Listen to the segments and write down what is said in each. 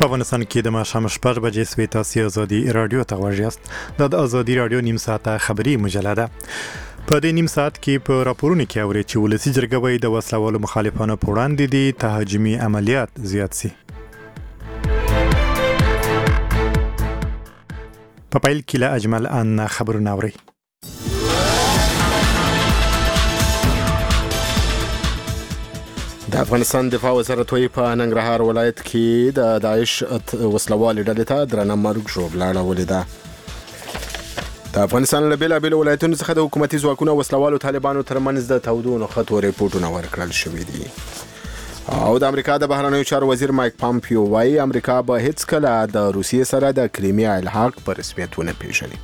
په افغانستان کې د ماښام 6 بجې سوي تاسو ازادي رادیو ته غواړئ د ازادي رادیو نیم ساعته خبري مجله ده. په دې نیم ساعت کې په راپورونو کې اوري چې ولسی جرګه وایي د وسلوالو مخالفانو په وړاندې دي تهاجمي عملیات زیات سي. په پیل کې له اجمل ان خبرونه اوري. د افغانستان دفاع وزارت وایي په ننګرهار ولایت کې د داعش وسلوالې ډلې ته درنه مرګ ژوبله اړولې ده. د افغانستان له بېلابېلو ولایتونو څخه د حکومتي ځواکونو او وسلوالو طالبانو ترمنځ د تودو نښتو ریپورټونه ورکړل شوي دي. او د امریکا د بهرنیو چارو وزیر مایک پامپیو وایي امریکا به هیڅکله د روسیې سره د کریمیا الحاق په رسمیت ونه پیژني.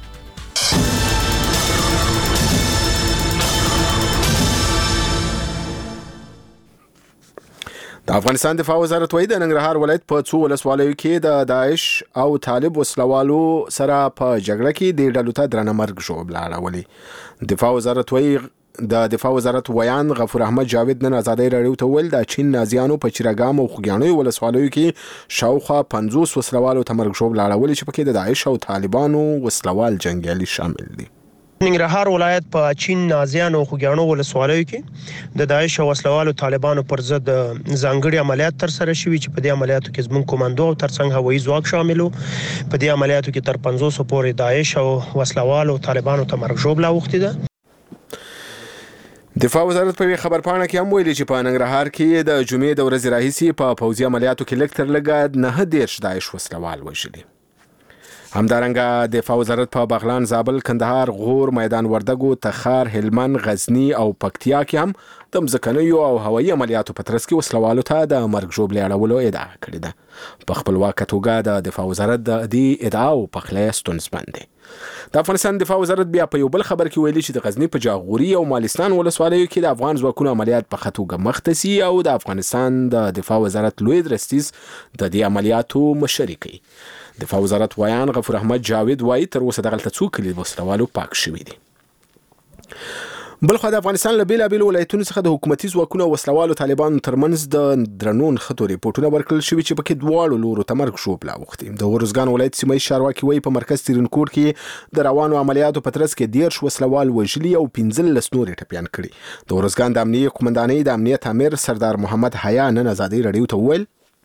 د افغانستان دفاع وزارت وایي د ننګرهار ولایت په څو ولسوالیو کې د داعش او طالب وسلوالو سره په جګړه کې د ډلو ته درنه مرګ ژوبله اړولې. دفاع وزارت وایي د دفاع وزارت ویان غفور احمد جاوید نن ازادي راډیو ته ویل د چین نازیانو په چیراګام او خوګیاڼیو ولسوالیو کې شاوخوا 50 وسلوالو ته مرګ ژوبله اړولې چې پکې د داعش او طالبانو وسلوال جنگیالي شامل دي. ننګرهار ولایت په چین نازیانو او خوګیاڼو ولسوالیو کې د داعش او وسلوالو طالبانو پر ضد ځانګړي عملیات تر سره شوي چې په دې عملیاتو کې زموږ کمانډو او ترڅنګ هوایي ځواک شامل وو. په دې عملیاتو کې تر 500 پورې داعش او وسلوالو طالبانو ته مرګ ژوبله اوښتې ده. دفاع وزارت په خبرپاڼه کې هم ویلي چې په ننګرهار کې د جمعې د ورځې راهیسې په پوځي عملیاتو کې لږ تر لږه 9 داعش وسلوال وژلي. همدارنګه دفاع وزارت په بغلان، زابل، کندهار، غور، میدان وردګو، تخار، هلمند، غزنی او پکتیا کې هم د مځکنیو او هوایي عملیاتو په ترڅ کې وسلوالو ته د مرګ ژوبلې اړولو ادعا کړې ده. په خپلواکه توګه د دفاع وزارت د دې ادعاو پخلی ستونزمن دی. د افغانستان دفاع وزارت بیا په یو بل خبر کې ویلي چې د غزنی په جاغوري او مالستان ولسوالیو کې د افغان ځواکونو عملیات په ښه توګه مخته سي او د افغانستان د دفاع وزارت لوی درستیز د دې عملیاتو مشري کوي. دفاع وزارت ویان غفور احمد جاوید وایي تر اوسه دغلته څو کلي وسلوالو پاک شوي دي. بلخو د افغانستان له بېلابېلو ولایتونو څخه د حکومتي ځواکونو او وسلوالو طالبانو ترمنځ د درنو نښتو ریپورټونه ورکړل شوي چې پکې دواړو لورو ته مرګ ژوبله اوښتې. د ارزګان ولایت سیمه ییز چارواکي وایي په مرکز ترینکوټ کې د روانو عملیاتو په ترڅ کې 13 وسلوال وژلي او 15 نور ټپیان کړي. د ارزګان د امنیه قومندانۍ د امنیت امیر سردار محمد حیا نن ازادي راډیو ته وویل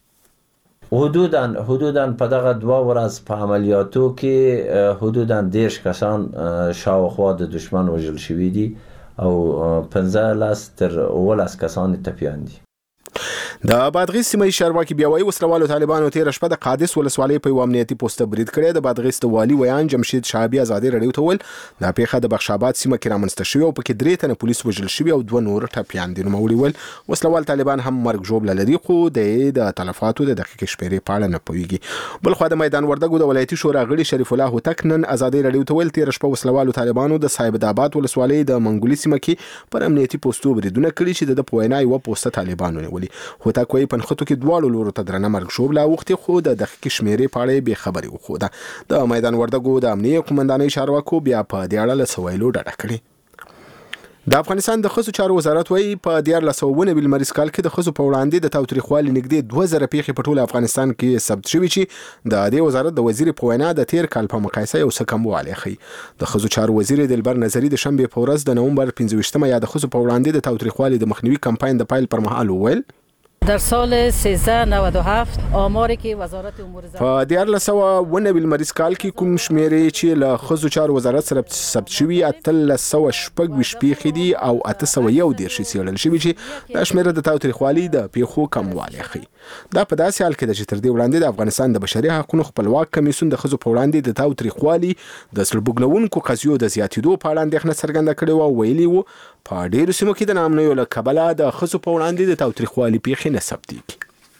حدوداً په دغه 2 ورځ په عملیاتو کې حدوداً 10 کسان شاوخوا د دشمن وژل شوي دي او 15 تر 18 کسان ټپیان دي. د بادغیس سیمه ییز چارواکي بیا وایي وسلوالو طالبانو تېره شپه د قادس ولسوالۍ په یو امنیتي پوسته برید کړی. د بادغیس د والي ویان جمشید شعبي ازادي راډیو ته وویل دا پیښه د بخش آباد سیمه کې رامنځته شوې او پکې 3 تنه پولیس وژل شوي او 2 نور ټپیان دي. نوموړي وویل وسلوال طالبان هم مرګ ژوبله لري خو د تلفاتو د دقیقې شمیرې په اړه نه پوهیږي. بلخوا د میدان وردګو د ولایتي شورا غړي شریف الله هوتک نن ازادي راډیو ته وویل تېره شپه وسلوالو طالبانو د صاحب‌آباد ولسوالۍ د منګولي سیمه کې پر امنیتي پوستو بریدونه کړي چې د په وینا یوه پوسته طالبانو نیولي. هوتک وایي په نښتو کې دواړو لورو ته درنه مرګ ژوبله اوښتې خو د دقیقې شمیرې په اړه یې بې خبرې وښوده. د میدان وردګو د امنیه قومندانۍ چارواکو بیا په دې اړه له څه ویلو ډډه کړې. د افغانستان د ښځو چارو وزارت وایي په 1419 لمریز کال کې د ښځو په وړاندې د تاوتریخوالي نږدې 2000 پیښې په ټول افغانستان کې ثبت شوي چې د دې وزارت د وزیر په وینا د تیر کال په مقایسه یو څه کموالی ښیي. د ښځو چارو وزیر دلبر نظري د شنبې په ورځ د نومبر 15 یا د ښځو په وړاندې د تاوتریخوالي د مخنیوي کمپاین د پیل پر مهال وویل در سال 1397 آماری که وزارت امور زنان په 1419 لمریز کال کې کوم شمیرې چې له ښځو چارو وزارت سره ثبت شوي 1326 پیښې دي او 811 څېړل شوي چې دا شمیره د تاوتریخوالي د پیښو کموالی ښیي. دا په داسې حال کې ده چې تر دې وړاندې د افغانستان د بشري حقوقو خپلواک کمیسیون د ښځو په وړاندې د تاوتریخوالي د سربګنونکو قضیو د زیاتېدو په اړه اندېښنه څرګنده کړې وه او ویلي وو په ډېرو سیمو کې د ناامنیو له کبله د ښځو په وړاندې د تاوتریخوالي پیښې نه ثبتېږي.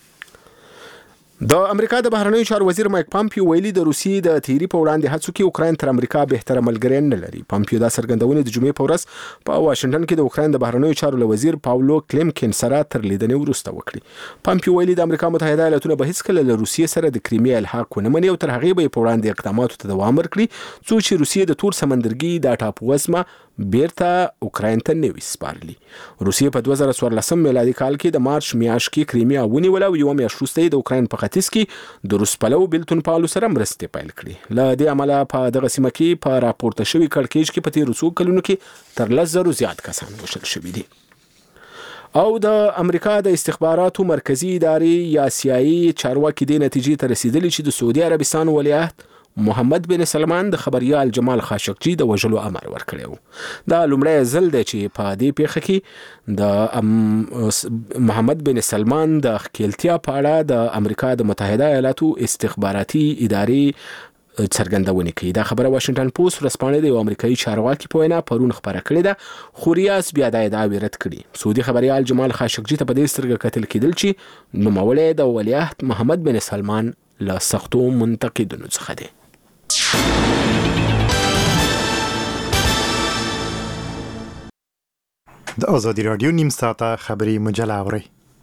د امریکا د بهرنیو چارو وزیر مایک پامپیو ویلي د روسیې د تیری په وړاندې هڅو کې اوکراین تر امریکا بهتره ملګری نه لري. پامپیو دا څرګندونه د جمعې په ورځ په واشنګټن کې د اوکراین د بهرنیو چارو وزیر پاولو کلیمکین سره تر لیدنې وروسته وکړي. پامپیو ویلي د امریکا متحده ایالاتونه به هیڅکله له روسیې سره د کریمیا الحاق ونه مني او تر هغې به یې په وړاندې اقداماتو ته دوام ورکړي څو چې روسیې د تور سمندرګي دا ټاپووزمه بیرته اوکراین ته نوي سپارلي. روسیې په 2014 میلادي کال کې د مارچ میاشت کې کریمیا ونیوله او 1 میاشت وروسته د اوکراین په ختیځ کې د روس پلو بېلتون پالو سره مرستې پیل کړي. له دې امله په دغه سیمه کې په راپورته شوي کړکېچ کې په تېرو څو کلونو کې تر 10,000 زیات کسان وژل شوي دي. او د امریکا د استخباراتو مرکزی ادارې یا سیایي چارواکي دې نتیجې ته رسیدلي چې د سعودي عربستان ولیعهد محمد بن سلمان د خبريال جمال خاشقجي د وژلو امر ورکړی و. دا لومړی ځل دی چې په دې پیښه کې د محمد بن سلمان د ښکیلتیا په اړه د امریکا د متحده ایالاتو استخباراتي ادارې څرګندونه کوي. دا خبره واشنگټن پوسټ ورځپاڼه د یو امریکایي چارواکي په وینا پرون خبره کړې ده، خو ریاض بیا دا ادعا رد کړي. سعودي خبريال جمال خاشقجي ته په دې سترګه کتل کېدل چې نوموړی د ولیعهد محمد بن سلمان له سختو منتقدینو څخه دی. د آزادی رادیو نیم ساعته خبری مجله اورئ.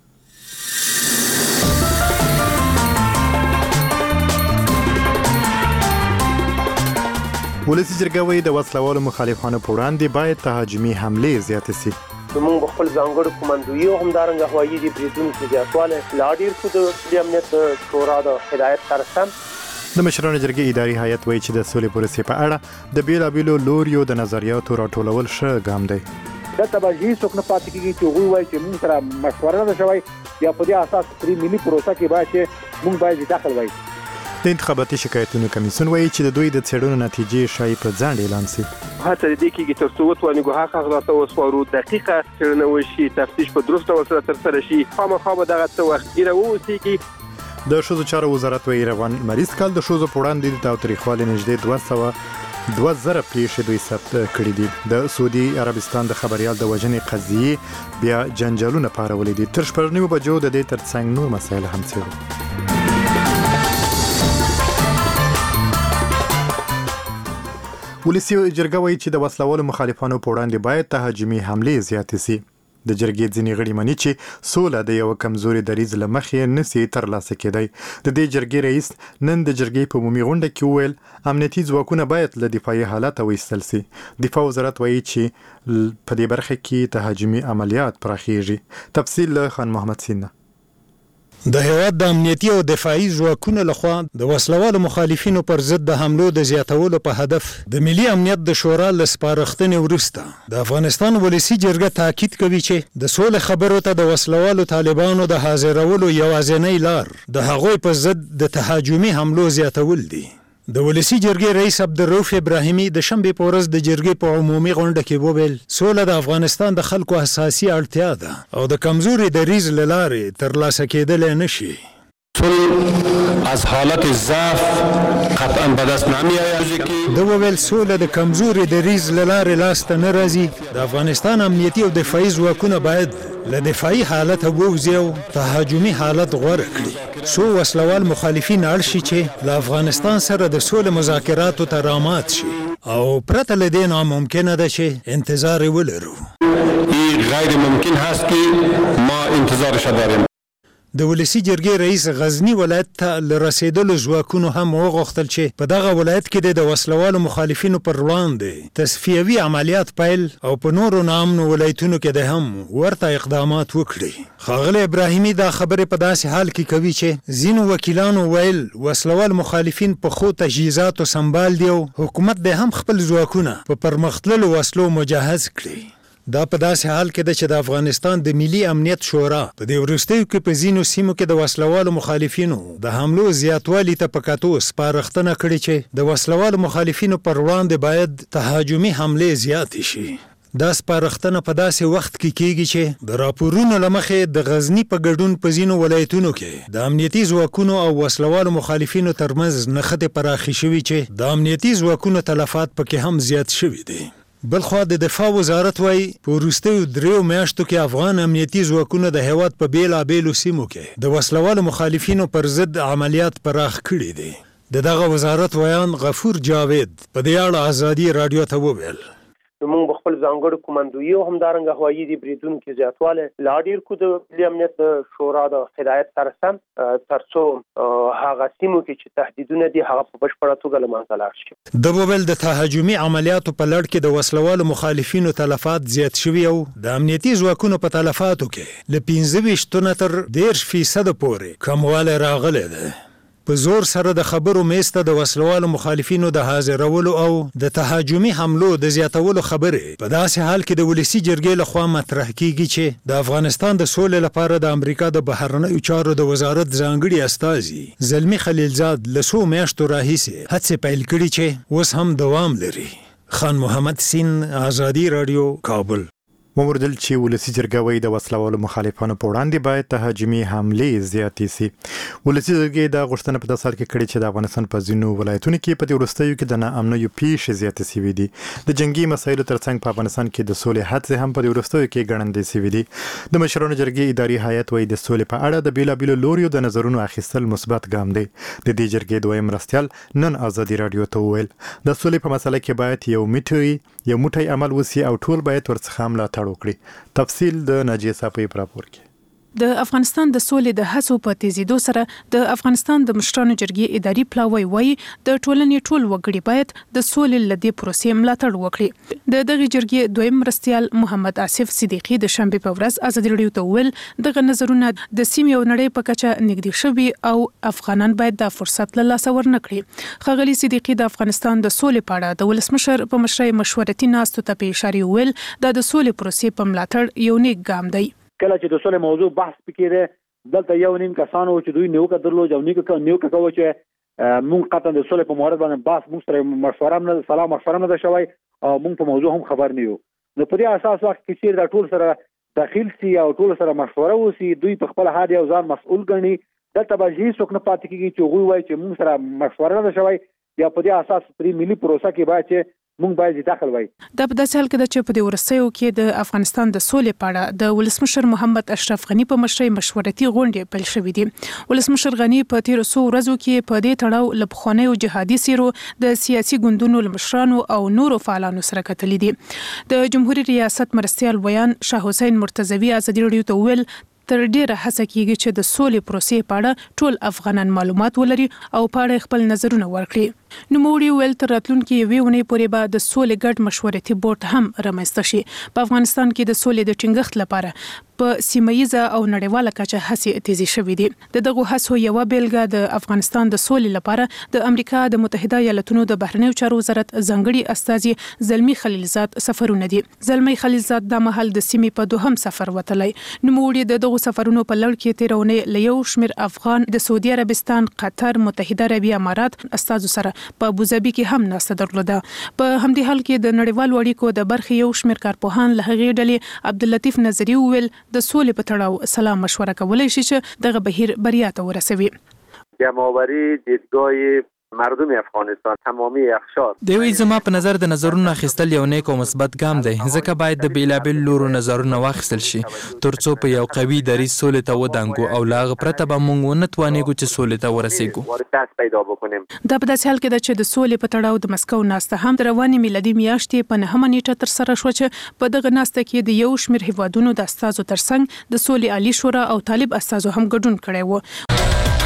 ولسی جرګه وایي د وسلوالو مخالفانو په وړاندې باید تهاجمي حملې زیاتې سي. زموږ خپل ځانګړو قومندویي او همدارنګه هوایي د بریدونکو زیاتواله لا ډیر څه د امنیت شورا د هدایت سره سم د مشرانو جرګې اداري هیئت وایي چې د سولې پروسې په اړه د بیلابیلو لوریو د نظریاتو راټولول ښه ګام دی. دا تباهي څوک نه پاتې کېږي چې هغوی وایي چې موږ سره مشوره نه شوی یا په دې اساس پرې ملي پروسه کې باید چې موږ باید داخل وایي. د انتخاباتي شکایتونو کمیسیون وایي چې د دوی د څېړنو نتیجې شایي په ځنډ اعلان شي. هڅه دې کېږي تر څو وتواني ګواښ هغه وسپارو دقیقه څېړنه وشي، تفتیش په درست ډول سره ترسره شي. خامخا به دغه څه وخت ګیره واوسېږي. د ښځو چارو وزارت وایي روان مریض کال د ښځو په وړاندې د تاوتریخوالي نږدې 2,000 پیښې دوی ثبت کړي دي. د سعودي عربستان د خبريال د وژنې قضیې بیا جنجالونه پارولې دي. تر 9 بجو د دې ترڅنګ نور مسایل هم څېړو. ولسی جرګه وایي چې د وسلوالو مخالفانو په وړاندې باید تهاجمي حملې زیاتې سي. د جرګې ځینې غړي مني چې سوله د یو کمزوري دریځ له مخې نسي ترلاسه کېدی. د دې جرګې رئیس نن د جرګې په عمومي غونډه کې وویل امنیتي ځواکونه باید له دفاعي حالته وایستل سي. دفاع وزارت وایي چې په دې برخه کې تهاجمي عملیات پراخیږي. تفصیل له خان محمد سینه. د هیواد د امنیتي او دفاعي ځواکونو لخوا د وسلوالو مخالفینو پر ضد د حملو د زیاتولو په هدف د ملي امنیت د شورا له سپارښتنې وروسته د افغانستان ولسی جرګه تاکید کوي چې د سولې خبرو ته د وسلوالو طالبانو د حاضرولو یوازینی لار د هغوی په ضد د تهاجمي حملو زیاتول دي. د ولسی جرګې رئیس عبدالرؤف ابراهیمي د شنبې په ورځ د جرګې په عمومي غونډه کې وویل سوله د افغانستان د خلکو اساسي اړتیا ده او د کمزوري دریځ له لارې ترلاسه کېدلی نشي. از حالت ضعف قطعا به دست نمیآید. د وویل سوله د کمزوري دریځ له لارې لاسته نه راځي. د افغانستان امنیتي او دفاعي ځواکونه باید له دفاعي حالت ووځي او تهاجمي حالت غوره کړي. سو وسلوال مخالفین اړ شي چې له افغانستان سره د سولې مذاکراتو ته رامات شي او پرته له دې ناممکنه ده چې انتظار ولرو. این غیر ممکن هست که ما انتظارش داریم. د ولسی جرګې رئیس غزنی ولایت ته لرسیدلو ځواکونو هم وغوښتل چې په دغه ولایت کې د وسلوالو مخالفینو پر وړاندې تصفیوي عملیات پیل او په نورو نامنو ولایتونو کې د هم ورته اقدامات وکړي. ښاغلی ابراهیمي دا خبرې په داسې حال کې کوي چې ځینو وکیلانو ویل وسلوال مخالفین په خو تجهیزاتو سنبال دي او حکومت د هم خپل ځواکونه په پرمختللو وسلو مجهز کړي. دا په داسې حال کې ده چې د افغانستان د ملي امنیت شورا په دې وروستیو کې په ځینو سیمو کې د وسلوالو مخالفینو د حملو زیاتوالي ته په کتو سپارښتنه کړې چې د وسلوالو مخالفینو پر وړاندې باید تهاجمي حملې زیاتې شي. دا سپارښتنه په داسې وخت کې کیږي چې د راپورونو له مخې د غزني په ګډون په ځینو ولایتونو کې د امنیتي ځواکونو او وسلوالو مخالفینو ترمنځ نښتې پراخې شوي چې د امنیتي ځواکونو تلفات پکې هم زیات شوي دي. بلخوا د دفاع وزارت وایي په وروستیو 3 میاشتو کې افغان امنیتي ځواکونه د هیواد په بیلابیلو سیمو کې د وسلوالو مخالفینو پر ضد عملیات پراخ کړي دي. دغه وزارت ویان غفور جاوید په دې اړه آزادي رادیو ته وویل موږ خپل ځانګړو کمانډوي او همدارنګه هوایي دي بریدونو کې زیاتواله لا ډیر کو د ملي امنیت شورا د هدایت سره سم ترڅو هغه سیمو کې چې تهدیدونه دي هغه په بشپړه توګه له منځه لاړ شي. د موبایل د تهاجمي عملیاتو په لړ کې د وسلوالو مخالفینو تلفات زیات شوي او د امنیتي ځواکونو په تلفاتو کې له 25 تر 10% پورې کموالی راغلی دی. په زور سره د خبرو میسته د وسلوالو مخالفینو د حاضرولو او د تهاجمي حملو د زیاتولو خبرې په داسې حال کې د ولسی جرګې لخوا مطرح کیږي چې د افغانستان د سولې لپاره د امریکا د بهرنیو چارو د وزارت ځانګړي استازي زلمی خلیلزاد له څو میاشتو راهیسې هڅې پیل کړي چې اوس هم دوام لري. خان محمد سین، آزادی رادیو، کابل. وموردل چې ولسی جرګه وایي د وسلوالو مخالفانو په وړاندې باید تهاجمي حملې زیاتې سي. ولسی جرګې دا غوښتنه په داسې حال کې کړې چې د افغانستان په ځینو ولایتونو کې په دې وروستیو کې د ناامنیو پیښې زیاتې سوي دي. د جنگي مسایلو ترڅنګ په افغانستان کې د سولې هڅې هم په دې وروستیو کې ګړندې سوي دي. د مشرانو جرګې اداري هیئت وایي د سولې په اړه د بیلابیلو لوریو د نظرونو اخیستل مثبت ګام دی. د دې جرګې دویم مرستیال نن آزادي رادیو ته وویل د سولې په مسله کې باید یو موټی عمل وسی او ټول باید ورڅخه ملاتړ وکړي. تفصیل د ناجیه صافی په راپور کې. د افغانستان د سولې د هڅو په تیزیدو سره د افغانستان د مشرانو جرګې اداري پلاوی وایي د ټولنې ټول وګړي باید د سولې لدې پروسې ملاتړ وکړي. د دغه جرګې دویم مرستیال محمد آصف صدیقي د شنبه په ورځ آزادي رادیو ته ویل دغه نظرونه د سیمې او نړۍ په کچه نږدې شوي او افغانان باید دا فرصت له لاسه ورنکړي. ښاغلي صدیقي د افغانستان د سولې په اړه د ولسمشر په مشرۍ مشورتي ناستو ته په اشاره ویل دا د سولې پروسې په ملاتړ یو نیک ګام دی. کله چې د سولې موضوع بحث پکې دلته یو نیم کسانو چې دوی نیوکه درلود او نیوکه کوي چې مونږ قطعا د سولې په مورد باندې بحث مونږ سره مشوره نه سلام مشوره نه شوی او مونږ په موضوع هم خبر نه یو. نو په دې اساس وخت کې چې دا ټول سره داخل سي او ټول سره مشوره وسی دوی په خپل هادي او ځان مسؤل ګڼي دلته به هیڅ څوک نه پاتې کیږي چې غوي وای چې مونږ سره مشوره نه شوی یا په دې اساس پرې ملي پروسه کې باید چې مونږ باید داخل وای. دا په داسې حال کې چې په دې ورسېو کې د افغانستان د سولې په اړه د ولسمشر محمد اشرف غنی په مشرۍ مشورتي غونډې پیل شوې دي. ولسمشر غنی په تیر څو ورځو کې په دې تړاو له پخوانیو جهادي سیرو د سیاسي ګوندونو مشرانو او نورو فعالانو سره کتلې دي. د جمهوریت ریاست مرستیال ویان شاه حسین مرتضوی آزادي رادیو ته ویل تر ډیره هڅه کیږي چې د سولې پروسې په اړه ټول افغانان معلومات ولري او په اړه خپل نظرونه ورکړي. نوموړي ویل تر راتلونکي یوې اونۍ پورې به د سولې ګډ مشورتي بورډ هم رامنځته شي. په افغانستان کې د سولې د ټینګښت لپاره په سیمایي او نړیواله کچه هڅې تیزی شوې دي. دغه هڅو یو بیلګه د افغانستان د سولې لپاره د امریکا د متحده ایالاتونو د بهرنیو چارو وزارت ځانګړي استازي زلمی خلیلزاد سفرونه دي. زلمی خلیلزاد د مهال د سیمې په دوهم سفر وتلی. نوموړي د دغه سفرونو په لړ کې تیرونه له یو شمېر افغان د سعودي عربستان، قطر، متحده عربي امارات استازو سره په ابوظبي کې هم ناسته درلوده. په همدې حال کې د نړیوالو اړیکو د برخې یو شمېر کارپوهان له هغې ډلې عبداللطیف نظري وویل د سولې په تړاو سلام مشوره کولی شي چې دغه بهیر بریا ته ورسوي. جمعآوری دیدگاه مردم افغانستان تمامی اقشار دوی زما په نظر د نظرونو اخیستل یو نیک او مثبت ګام دی ځکه باید د بیلابل لورو نظرونه واخیستل شي ترڅو په یو قوي دریځ سولې ته ودانګو او لا غ پرته به موږ ونه توانېږو چې سولې ته ورسېږو. دا په داسې حال کې ده چې د سولې په تړاو د مسکو ناسته هم د روانې میلادي میاشتې په 9 نیټه ترسره شوه چې په دغه ناسته کې د یو شمېر هیوادونو د استازو ترڅنګ د سولې عالی شورا او طالب استازو هم ګډون کړی و.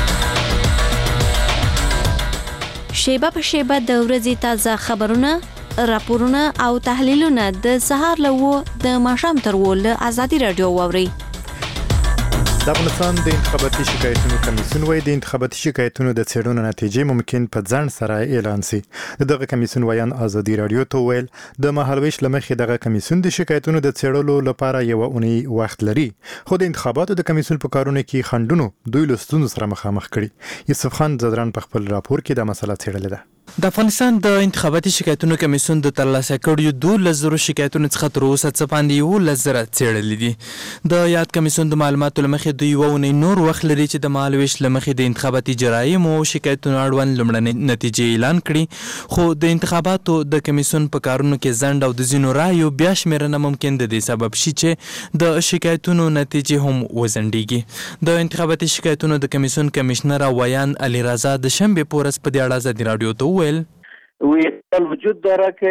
شیبه په شیبه د ورځې تازه خبرونه، راپورونه او تحلیلونه د سهار له 9 د ماښام تر 10 له آزادي رادیو واورئ. د افغانستان د انتخاباتي شکایتونو کمیسیون وايي د انتخاباتي شکایتونو د څېړنو نتیجې ممکن په ځنډ سره اعلان شي. دغه کمیسیون ویان آزادي رادیو ته ویل د مهالويش لمخې دغه کمیسیون د شکایتونو د څېړلو لپاره یو اونۍ وخت لري خو د انتخاباتو د کمیسیون په کارونو کې خنډونو دوی له ستونزو سره مخامخ کړي. یوسف خان زدران په خپل راپور کې دا مسله څېړلې ده. د افغانستان د انتخاباتي شکایتونو کمیسیون د ترلاسه کړیو 12,000 شکایتونو څخه تر اوسه څه باندې 11,000 څېړلي دي. د یاد کمیسیون د معلوماتو لمخې دوی ونې نور وخت لري چې د مهالويش لمخې د انتخاباتي جرایم او شکایتونو اړوند لومړنۍ نتیجې اعلان کړي خو د انتخاباتو د کمیسیون په کارونو کې ځنډ او د ځینو رایو بیا شمیرنه ممکن د دې سبب شي چې د شکایتونو نتیجې هم وځنډیږي. د انتخاباتي شکایتونو د کمیسیون کمشنر ویان علی رضا د شنبه په ورځ په دې اړه آزادي رادیو ته ویل وجود داره که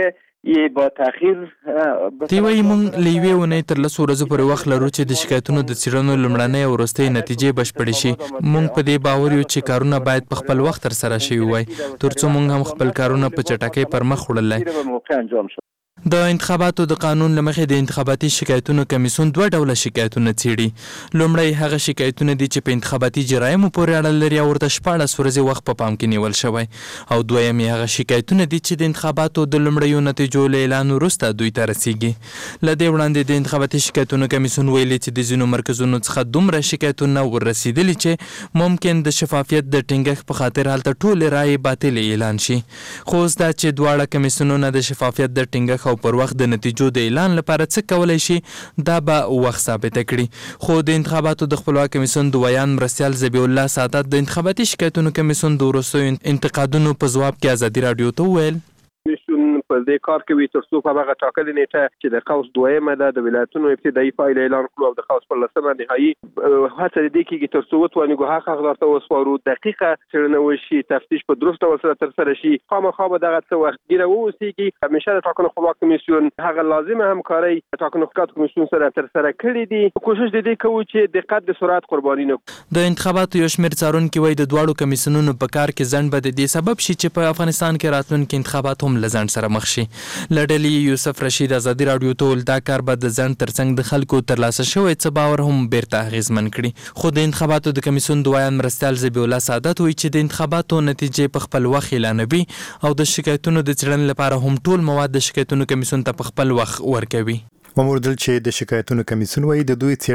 یې با تاخير دی وایي موږ له یوې اونۍ تر 10 ورځې پورې وخت لرو چې د شکایتونو د څېړنو لومړنۍ او وروستۍ نتیجې بشپړې شي. موږ په دې باور یو چې کارونه باید په خپل وخت ترسره شوي وای ترڅو موږ هم خپل کارونه په چټکۍ پر مخ وړلای. د انتخاباتو د قانون لمخې د انتخاباتي شکایتونو کمیسیون دوه ډوله شکایتونه څېړي. لومړی هغه شکایتونه دي چې په انتخاباتي جرایمو پورې اړه لري او ورته 14 ورځې وخت په پام کې نیول شوی، او دویم هغه شکایتونه دي چې د انتخاباتو د لومړیو نتیجو له اعلان وروسته دوی ته رسیږي. له دې وړاندې د انتخاباتي شکایتونو کمیسیون ویلي چې د ځینو مرکزونو څخه دومره شکایتونه ورسېدلي چې ممکن د شفافیت د ټینګښت په خاطر هلته ټولې رایې باطلې اعلان شي. خو اوس دا چې دواړه کمیسیونونه د شفافیت د ټینګښت او پر وخت د نتیجو د اعلان لپاره څه کولای شي دا به وخت ثابت کړي. خو د انتخاباتو د خپلواک کمیسیون د ویان مرستیال ذبیح الله سعادت د انتخاباتي شکایتونو کمیسیون د وروستیو انتقادونو په ځواب کې ازادي راډیو ته وویل کمیسیون په دې کار کوي ترڅو په هغه ټاکلې نیټه چې د قوس دویمه ده د ولایتونو ابتدایي پایله اعلان کړو او د قوس پر لسمه نهایي هڅه دې کېږي ترڅو وتواني ګواښ حقدار ته وسپارو دقیقه څېړنه وشي، تفتیش په درسته ډول سره ترسره شي. خامخا به دغه څه وخت ګیره واوسېږي. همیشه د ټاکنو خپلواک کمیسیون هغه لازمه همکارۍ ټاکنو خپلواک کمیسیون سره ترسره کړې دي. کوشش دې کوو چې دقت د سرعت قرباني نه کړو. د انتخاباتو یو شمېر څارونکي وایي د دواړو کمیسیونونو په کار کې ځنډ به د دې سبب شي چې په افغانستان کې راتلونکي انتخابات هم له ځنډ سره مخ شي. لړلې یوسف رشید ازادي راډیو ته ول دا کار به د ځنډ ترڅنګ د خلکو ترلاسه شوی څه باور هم بیرته اغیزمن کړي. خو د انتخاباتو د کمیسیون د ویان مرستیال ذبیح الله سعادت وایي چې د انتخاباتو نتیجې په خپل وخت اعلانوي او د شکایتونو د څېړنې لپاره هم ټول مواد د شکایتونو کمیسیون ته په خپل وخت ورکوي. وموردل چې د شکایتونو کمیسیون وایي د دوی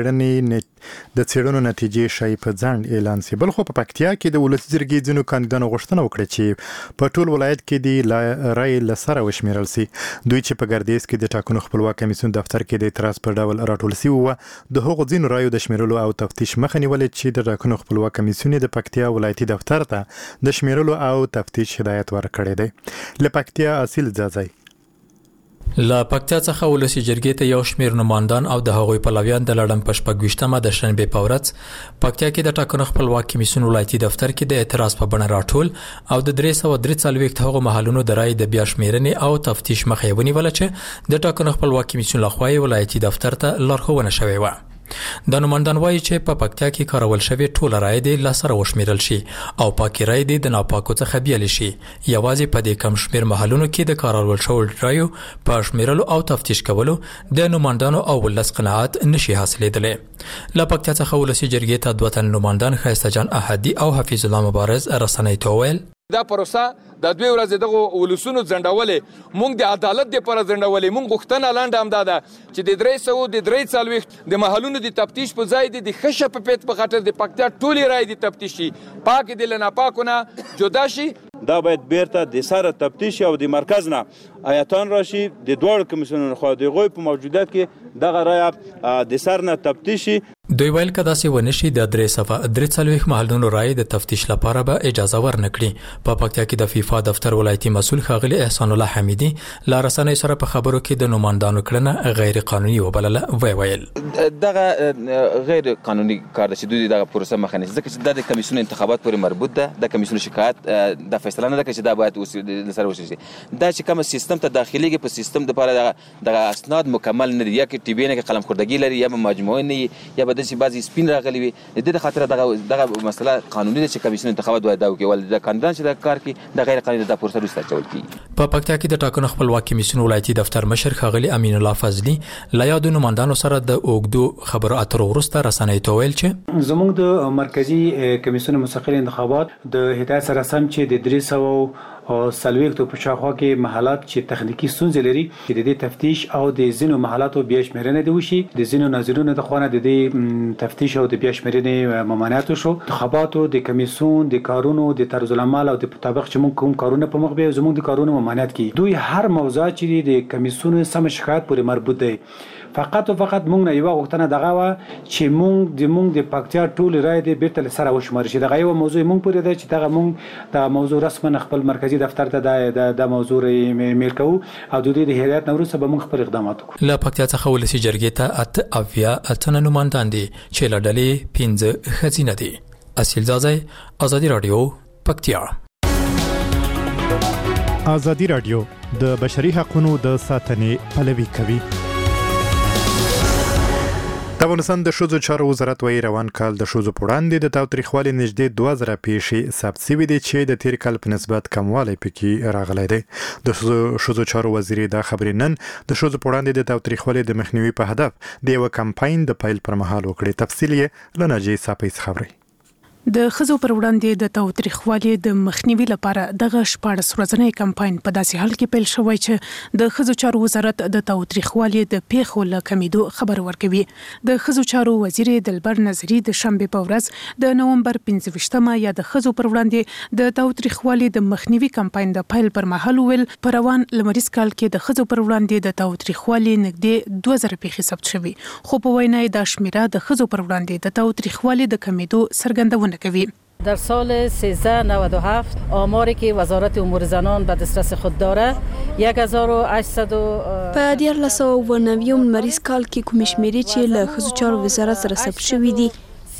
څېړنو نتیجې شای په ځنډ اعلان سي. بل خو په پکتیا کې د ولسی جرګې ځینو کاندیدانو غوښتنه وکړه چې په ټول ولایت کې د رای لسره وشمیرل سي. دوی چې په ګردیز کې د ټاکنو خپلواک کمیسیون دفتر کې د اعتراض په ډول راټول سي وو د هغو ځینو رایو د شمیرلو او تفتیش مخه نیولې چې د ټاکنو خپلواک کمیسیون د پکتیا ولایتي دفتر ته د شمیرلو او تفتیش هدایت ورکړی دی. له پکتیا اصیل ځای لا پکتیا څخه ولسی جرګې ته یو شمېر نمائندان او د هغوی پلویان د لړم په 28مه د شنبې په ورځ پکتیا کې د ټاکنو خپلواک کمیسیون ولایتي دفتر کې د اعتراض په بڼه راټول او د 343 هغو محلونو د رای د بیا شمیرنې او تفتیش مخه ونیول چې د ټاکنو خپلواک کمیسیون لخوا ولایتي دفتر ته لارښوونه شوې وه. د نمائندان وایي چې په پکتیا کې کارول شوی ټول رای د لسره وشمیرل شي او پاکي رای د ناپاکو څخه بیل شي. یوازې په دې کم شمیر محلونو کې د کارول شوی رایو په شمیرلو او تفتیش کولو د نمائندانو او ولس قناعت نشي حاصلېدلی. له پکتیا څخه ولسی جرګې ته دوه تن نمائندان ښایسته جان احدي او حفیظ الله مبارز رسنۍ ته وویل دا پروسه د 2 ورځې دغه ولسونو ځنډولې موږ د عدالت لپاره ځنډولې. موږ غوښتنه لاندې هم دا چې د 343 د محلونو د تفتیش په ځای د خشه په پیټ په خاطر د پکتیا ټولې رای د تفتیش شي، پاک د لناپاکونه جدا شي. دا باید بیرته د سره تفتیش او د مرکز نه آیتان راشي. د دوړ کمیسیونونو خو د غوی په موجودیت کې دغه رای د سر نه تفتیش شي. دوی ویل کدا سي ونشي د 343 محلونو رای د تفتیش لپاره به اجازه ورنکړي. په پکتیا کې د فیفا دفتر ولایتي مسؤل خاغلی احسان الله حمیدي لا رسنۍ سره په خبرو کې د نمائندانو کړنه غیر قانوني وبلله. ویل دغه غیر قانوني کار د دوی دغه پروسه مخه نه ځکه چې د کمیسیون انتخابات پورې مربوط ده. د کمیسیون شکایت د فیصله نه ده چې دا باید سره وشي. دا چې کوم سیستم ته داخليږي په سیستم د لپاره د اسناد مکمل نه دي، یا کې ټي بي نه قلم خوردګي لري، یا مجموعه نه، یا به د بعضی سپین راغلي وي. د دې خاطر دغه مسله قانوني ده چې کمیسیون انتخابات باید دا وکړي. ول د کاندیدان چې د کار کې د غیر قانوني د پروسه رسته چول کی. په پکتیا کې د ټاکنو خپلواک کمیسیون ولایتي دفتر مشر خاغلی امین الله فضلی لا یادو نمائندانو سره د اوګدو خبرو اترو وروسته رسنۍ ته ویل چې زموږ د مرکزی کمیسیون مستقل انتخابات د هدایت سره سم چې د 300 او سلويختو په شاخوا کې محلات چې تخنیکی ستونزې لري چې د دې تفتیش او د زینو محلاتو بیا شمیرنه دی وشي. د زینو ناظرینو د خوانه د دې تفتیش او د بیا شمیرنې ممانعت شو. انتخاباتو د کمیسیون د کارونو د طرز العمل او د مطابق چې موږ کوم کارونه په مخ به زموږ د کارونو ممانعت کی. دوی هر موضوع چې د کمیسیون سم شکایت پورې مربوط دی. فقط موږ نه یو غوښتنه دغه وا چې موږ د پکتیا ټول رای د بیرته سره وشمار شي. دغه یو موضوع موږ پورې ده چې دغه موږ د موضوع رسمن خپل مرکزی دفتر ته د موضوع میل کوو او د دې هدایت نورسه به موږ خپل اقدامات وکړو. له پکتیا څخه ولسی جرګې ته اویا اتنه نمائندان دي چې لړلې 15 خزینه دي. اصیل زازای ازادي رادیو پکتیا. ازادي رادیو د بشري حقوقو د ساتنې پلوي کوي. د افغانستان د ښځو چارو وزارت وايي روان کال د ښځو په وړاندې د تاوتریخوالي نږدې 2000 پیښې ثبت شوي دي چې د تیر کال په نسبت کموالی پکې راغلی دی. د ښځو چارو وزیر دا خبرې نن د ښځو په وړاندې د تاوتریخوالي د مخنیوي په هدف د یو کمپاین د پیل پر مهال وکړي. تفصیل یې له ناجی صافی څخه خبري. د ښځو پر وړاندې د تاوتریخوالي د مخنیوي لپاره دغه 14 ورځنی کمپاین په داسې حال کې پیل شوی چې د ښځو چارو وزارت د تاوتریخوالي د پیښو له کمیدو خبر ورکوي. د ښځو چارو وزیر دلبر نظری د شنبه په ورځ د نومبر 15مه یا د ښځو پر وړاندې د تاوتریخوالي د مخنیوي کمپاین د پیل پر مهال ویل پر روان لمریز کال کې د ښځو پر وړاندې د تاوتریخوالي نږدې 2000 پیښې ثبت شوي، خو په وینا د شمیره د ښځو پر وړاندې د تاوتریخوالي د کمیدو څرګندونه کوي. در سال 1397 آماری که وزارت امور زنان به دسترس خود داره 1800 په 1990 مریض کال کې کوم شمیرې چې له ښځو چارو وزارت سره ثبت شوې دي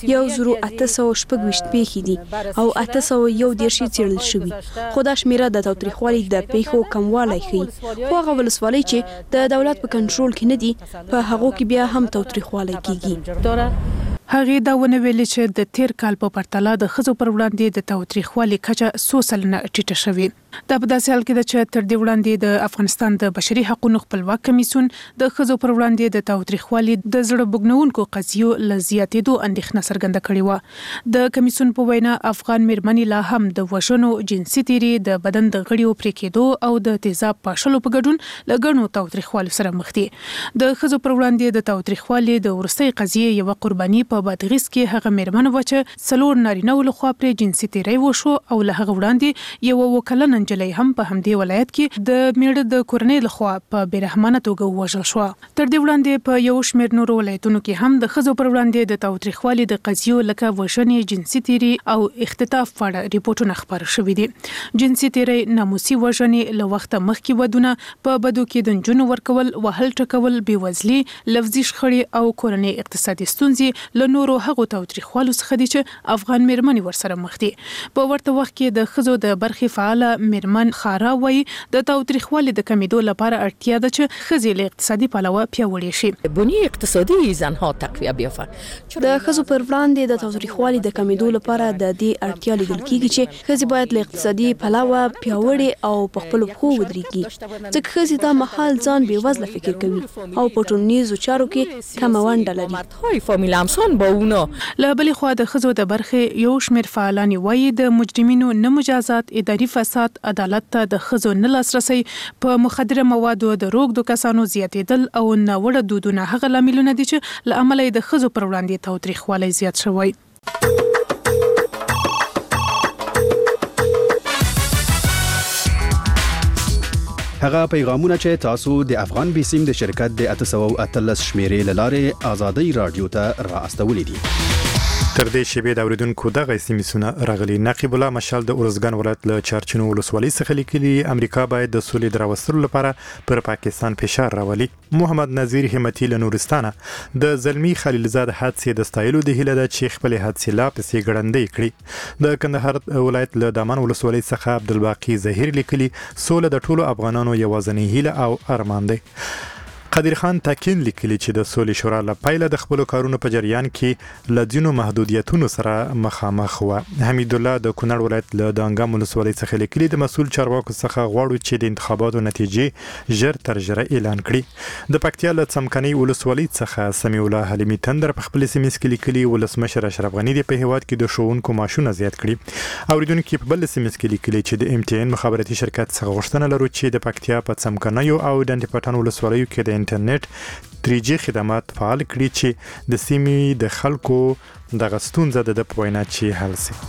1826 پیښې دي او 811 څېړل شوي، خو دا شمیره د تاوتریخوالي د پیښو کموالی ښيي. خو هغه ولسوالۍ چې د دولت په کنټرول کې نه دي په هغو کې بیا هم تاوتریخوالی کیږي. هغه دا ونه ویل چې د تیر کال په پرتله د ښځو پر وړاندې د تاوتریخوالي کچه 100% ټیټه شوې. دا په داسې حال کې ده چې تر دې وړاندې د افغانستان د بشري حقوقو خپلواک کمیسیون د ښځو پر وړاندې د تاوتریخوالي د زړه بوږنونکو قضیو له زیاتېدو اندېښنه څرګنده کړې و. د کمیسیون په وینا افغان میرمنې لا هم د وژنو، جنسي تیري، د بدن د غړیو پرې کېدو او د تیزاب پاشلو په ګډون له ګڼو تاوتریخوالو سره مخ دي. د ښځو پر وړاندې د تاوتریخوالي د وروستۍ قضیې یو قرباني په بادغیس کې هغه میرمن و چې 4 نارینه لخوا پر جنسي تیری وشو او له هغه وړاندې یو وکلن نجلۍ هم په همدې ولایت کې د میړه د کورنۍ لخوا په بیرحمانه توګه وژل شو. تر دې وړاندې په یو شمېر نورو ولایتونو کې هم د ښځو پر وړاندې د تاوتریخوالي د قضیو لکه وژنې، جنسي تیری او اختطاف په اړه ریپورتونه خپاره شوي دي. جنسي تیری، ناموسي وژنې، له وخته مخکې ودونه، په بدو کې د نجونو ورکول، وهل ټکول، بېوزلي، لفظي شخړې او کورنۍ اقتصادي ستونزې له نورو هغو تاوتریخوالو څخه دي چې افغان میرمنې ورسره مخ دي. په ورته وخت کې د ښځو د برخې فعاله میرمن خارا وایي د تاوتریخوالي د کمیدو لپاره اړتیا ده چې ښځې له اقتصادي پلوه پیاوړې شي. بنیه اقتصادي زنها تقویه بیافت. د ښځو پر وړاندې د تاوتریخوالي د کمیدو لپاره د دې اړتیا لیدل کیږي چې ښځې باید له اقتصادي پلوه پیاوړې او په خپل پښو ودرېږي، ځکه ښځې دا مهال ځان بېوزله فکر کوي او په ټولنیزو چارو کې کمه ونډه لري. له بلې خوا د ښځو د برخې یو شمېر فعالان وایي د مجرمینو نه مجازات، اداري فساد، عدالت ته د ښځو نه لاسرسی، په مخدره موادو د روږدو کسانو زیاتېدل او ناوړه دودونه هغه لاملونه دي چې له امله د ښځو پر وړاندې تاوتریخوالی زیات شوی. هغه پیغامونه چې تاسو د افغان بیسیم د شرکت د 813 شمیرې لاره آزادۍ رادیو ته را استولې دي. تر دې شیبې د اوریدونکو دغه سیمسونه راغلي. نقیب الله مشال د اورزګان ولایت له چارچینو ولسوالۍ څخه لیکلي امریکا باید د سولې د راوستلو لپاره پر پاکستان فشار راولي. محمد نذیر همتی له نورستانه د زلمی خلیلزاد حادثې د ستایلو د هیله ده چې خپل حادثې لا پسې ګړندۍ کړي. د کندهار ولایت له دامان ولسوالۍ څخه عبدالباقی ظهیر لیکلي سوله د ټولو افغانانو یوازینی هیله او ارمان دی. قدیر خان تاکین لیکلی چې د سولې شورا له پیله د خپل کارونو په جریان کې له ځینو محدودیتونو سره مخامخ و. حمید الله د کونړ ولایت له دانګام ولسوالۍ څخه لیکلی د مسؤل چارواکو څخه غواړو چې د انتخاباتو نتیجې ژر تر ژره اعلان کړي. د پکتیا له څمکنۍ ولسوالۍ څخه سمیع الله حلیمي تندر په خپل سیمه کې لیکلی ولسمشر اشرف غنی د په هیواد کې د ښوونکو معاشونه زیات کړي. اوریدونکو په بل سیمه کې لیکلی چې د MTN مخابراتي شرکت څخه غوښتنه لرو چې د پکتیا په څمکنۍ او ډنډ پټان ولسوالیو کې د انټرنیټ 3G خدمات فعال کړي چې د سیمې د خلکو د غستونزه د پوینا چې حل سي.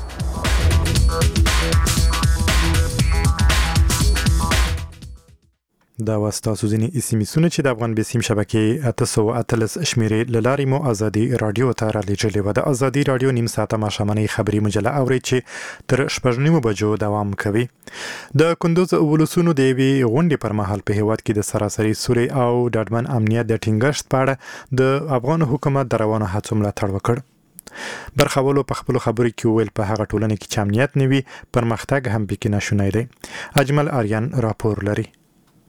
دا واستاسو ځینې اسمسونه چې د افغان بیسیم شبکې 813 شمیرې لاري مو ازادي رادیو ته را لېږلې و. د ازادي رادیو نیم ساعته ماښامنۍ خبري مجله اوري چې تر 8:30 بجو دوام کوي. د کندوز ولسونو د وی غونډې پر مهال په هیواد کې د سراسري سولې او ډاډمن امنیت د ټینګښت په اړه د افغان حکومت د روانو هڅو ملاتړ وکړ. برخولو په خپل خبرو کې ویل په هغه ټولنه کې چې امنیت نه وي پرمختګ هم پکې نشونی دی. اجمل آریان راپور لري.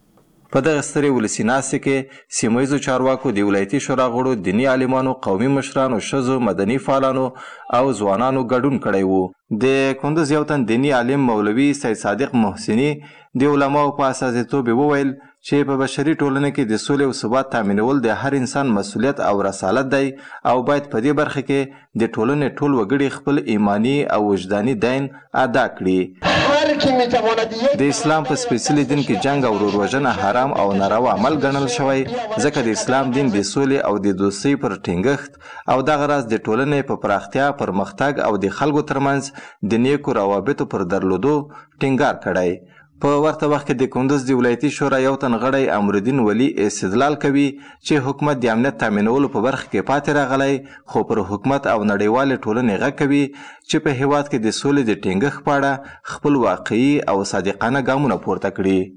په دغه سترې ولسي ناستې کې سیمه ییزو چارواکو د ولایتي شورا غړو دیني عالمانو قومي مشرانو ښځو مدني فعالانو او ځوانانو ګډون کړی و. د کندوز یو تن دیني عالم مولوي سید صادق محسني د علماو په اساسیتوب وویل چې په بشري ټولنه کې د سولې او ثبات تامینول د هر انسان مسؤلیت او رسالت دی او باید په دې برخه کې د ټولنې ټول وګړي خپل ایمانی او وجداني دین ادا کړي. د اسلام په سپېڅلي دین کې جنگ او وروژنه حرام او ناروا عمل ګڼل شوی ځکه د اسلام دین د سولې او د دوستۍ پر ټینګښت او دغه راز د ټولنې په پراختیا پرمختګ او د خلکو ترمنځ د نیکو روابطو پر درلودو ټینګار کړی. په ورته وخت کې د کندوز د ولایتي شورا یو تن غړی امرالدین ولی استدلال کوي چې حکومت د امنیت تامینولو په برخه کې پاتې راغلی خو پر حکومت او نړیوالې ټولنې غږ کوي چې په هیواد کې د سولې د ټینګښت په اړه خپل واقعي او صادقانه ګامونه پورته کړي.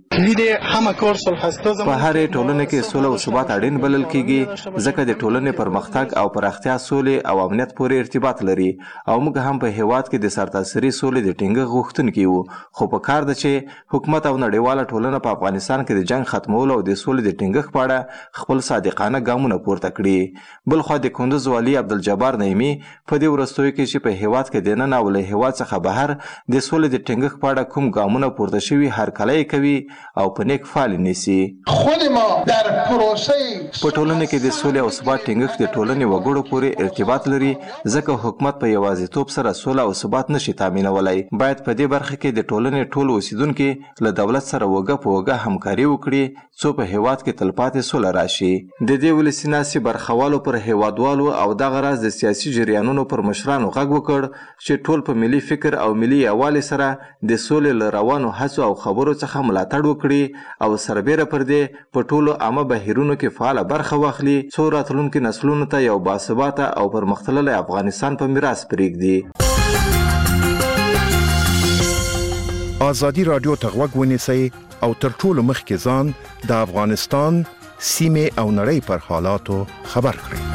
په هرې ټولنه کې سوله او ثبات اړین بلل کیږي ځکه د ټولنې پرمختګ او پراختیا سولې او امنیت پورې ارتباط لري او موږ هم په هیواد کې د سرتاسري سولې د ټینګښت غوښتونکي یو خو په کار ده چې حکومت او نړیواله ټولنه په افغانستان کې د جنگ ختمولو او د سولې د ټینګښت په اړه خپل صادقانه ګامونه پورته کړي. بلخوا د کندوز والي عبدالجبار نعیمي په دې وروستیو کې چې په هیواد کې دننه او له هیواد څخه بهر د سولې د ټینګښت په اړه کوم ګامونه پورته شوي هرکلی کوي او په نیک فعال نیسي. په ټولنه کې د سولې او ثبات ټینګښت د ټولنې وګړو پورې ارتباط لري ځکه حکومت په یوازیتوب سره سوله او ثبات نشي تامینولی. باید په دې برخه کې د ټولنې ټول اوسیدونکي له دولت سره وګه په وګه همکاري وکړي څو په هیواد کې تلپاتې سوله راشي. د دې ولسي ناستې برخوالو پر هیوادوالو او دغه راز د سیاسي جریانونو پر مشرانو غږ وکړ چې ټول په ملي فکر او ملي یووالي سره د سولې له روانو هڅو او خبرو څخه ملاتړ وکړي او سربیره پر دې په ټولو عامه بهیرونو کې فعاله برخه واخلي څو راتلونکي نسلونو ته یو باثباته او پرمختللی افغانستان په میراث پرېږدي. آزادي رادیو ته غوږ ونیسئ او تر ټولو مخکې ځان د افغانستان سیمې او نړۍ پر حالاتو خبر کړئ.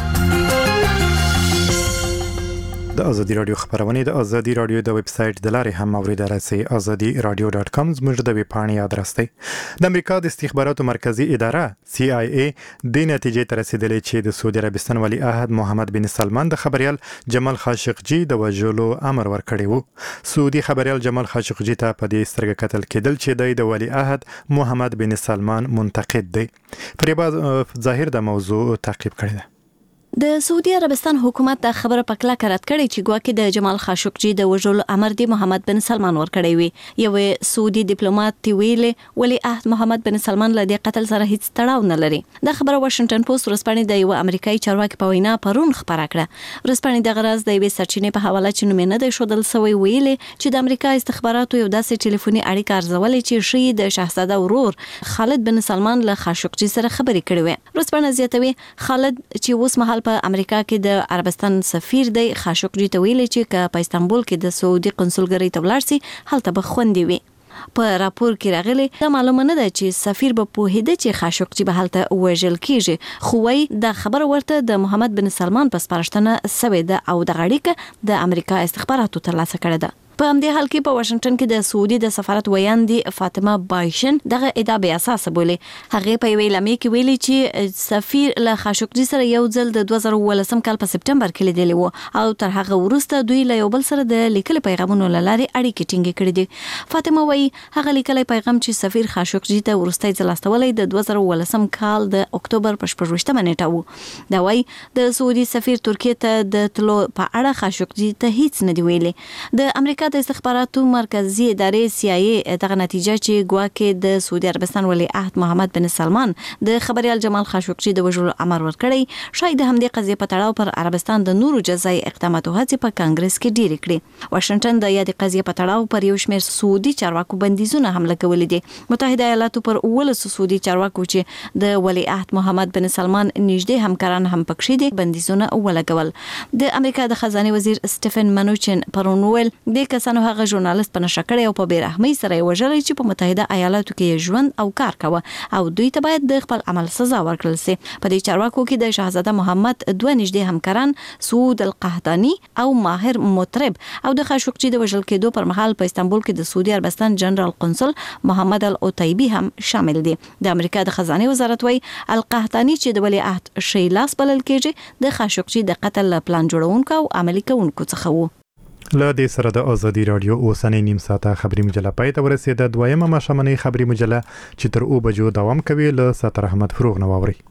د ازادي رادیو خبرونه د ازادي رادیو د ویب سټ د لارې هم اوریدلای شئ. azadi-radio.com زموږ د ویب پاڼې ادرس دی. د امریکا د استخباراتو مرکزی اداره CIA د نتیجې ته رسیدلې چې د سعودي عربستان ولی عهد محمد بن سلمان د خبريال جمال خاشقجي د وژلو امر ورکړی وو. سعودي خبريال جمال خاشقجي ته په دې سترګه قتل کېدل چې د ولی عهد محمد بن سلمان منتقد دی. فریباز ظاهر د موضوع تعقیب کړی دی. د سعودي عربستان حکومت د خبره په کلکه رد کړې چې ګواکې د جمال خاشقجي د وژلو امر دی محمد بن سلمان ورکړی وي. یو سعودي ډیپلوماټ ویلې ولی عهد محمد بن سلمان له دې قتل سره هیڅ تړاو نه لري. د خبره واشنگټن پوسټ ورسپانې د یو امریکایي چارواکي په وینا پرون خبره کړه. ورسپانې د غرض د یوې سرچینې په حواله چې نوم نه دی ښودل سوی ویلې چې د امریکا استخباراتو یو داسې ټلیفوني اړیکه ارزولې چې ښیي د شاهزاده ورور خالد بن سلمان له خاشقجي سره خبرې کړې وي. ورسپانې زیاتوي خالد چې اوس مهال په امریکا کې د عربستان سفیر دی خاشقجي ته ویلي چې په استانبول کې د سعودي قنصلګرۍ ته ولاړ سي هلته به خوندي وي. په راپور کې راغلي دا معلومه نه ده چې سفیر به پوهیده چې خاشقجي به هلته وژل کیږي خو وايي دا خبره ورته د محمد بن سلمان په سپارښتنه سوې ده او د اړیکه د امریکا استخباراتو ترلاسه کړې ده. په همدې حال کې په واشنگټن کې د سعودي د سفارت ویاندې فاطمه بایشن دغه ادعا بې اساسه بولي. هغه په یوې اعلامیه کې ویلي چې سفیر له خاشقجي سره یو ځل د 2018 کال په سپټمبر کې لیدلی و او تر هغه وروسته دوی له یو بل سره د لیکلي پیغامونو له لارې اړیکې ټینګې کړې دي. فاطمه وایي هغه لیکلي پیغام چې سفیر خاشقجي ته وروستی ځل استولی د 2018 کال د اکتوبر په 14 نیټه و. دا وایي د سعودي سفیر ترکیه ته د تلو په اړه خاشقجي ته هیڅ نه دی ویلي. د امریکا د استخباراتو مرکزی ادارې CIA دغه نتیجه چې ګواکې د سعودي عربستان ولی عهد محمد بن سلمان د خبريال جمال خاشقجي د وژلو امر ورکړی شاید همدې قضیه په تړاو پر عربستان د نورو جزایي اقداماتو هڅې په کانګرس کې ډېرې کړې. واشنگټن د یادې قضیه په تړاو پر یو شمېر سعودي چارواکو بندیزونه هم لګولي دي. متحده ایالاتو پر 19 سعودي چارواکو چې د ولی عهد محمد بن سلمان نږدې همکاران هم پکښې دي بندیزونه ولګول. د امریکا د خزانه وزیر سټیفن منوچن پرون ویل د کسانو هغه ژورنالیست په نشه کړی او په بیرحمۍ سره یې وژلی چې په متحده ایالاتو کې ژوند او کار کاوه او دوی ته باید د خپل عمل سزا ورکړل سي. په دې چارواکو کې د شاهزاده محمد دوه نږدې همکاران سعود القحطاني او ماهر مطرب او د خاشقجي د وژل کېدو پر مهال په استانبول کې د سعودي عربستان جنرال قنصل محمد العتیبي هم شامل دي. د امریکا د خزانه وزارت وايي القحطاني چې د ولیعهد شیلاس بلل کېږي د خاشقجي د قتل پلان جوړونکو او عملي کوونکو څخه وو. له دې سره د ازادي رادیو اوسنۍ نیم ساعته خبري مجله پای ته ورسېده. دویمه ماشومنۍ خبري مجله چې تر 2 بجو دوام کوي له ستر احمد فروغ نو اوري.